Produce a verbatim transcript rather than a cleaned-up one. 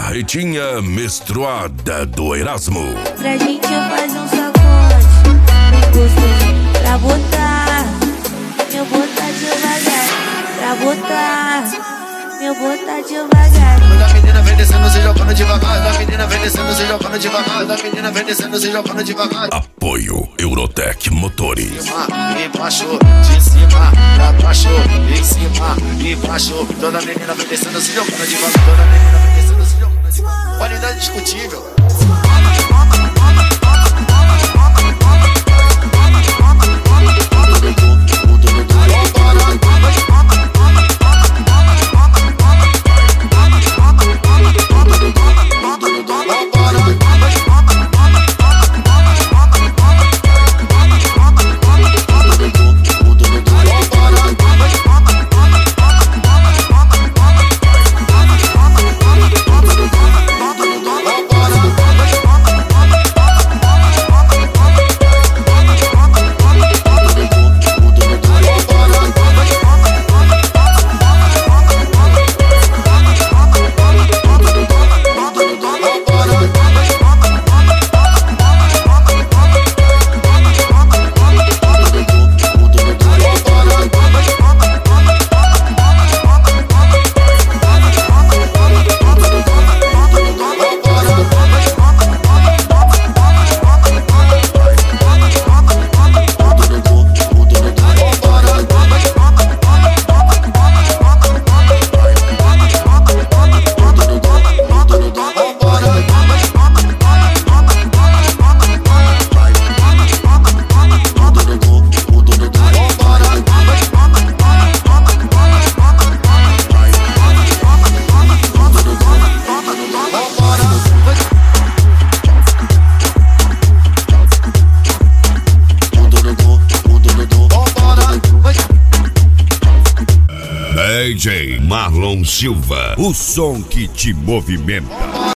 marretinha menstruada do Erasmo. Pra gente eu fazer um sacode bem gostosinho pra botar, meu botar devagar. Pra botar, meu botar devagar. Da menina vem descendo, se jogando devagar. Da menina vem descendo, se jogando devagar. Da menina vem descendo, se jogando devagar. Apoio Eurotech Motores. De cima, embaixo, de cima, pra baixo, em cima, embaixo. Toda menina vem descendo, se jogando devagar. Toda menina vem descendo, se jogando devagar. Qualidade discutível. D J Marlon Silva, o som que te movimenta.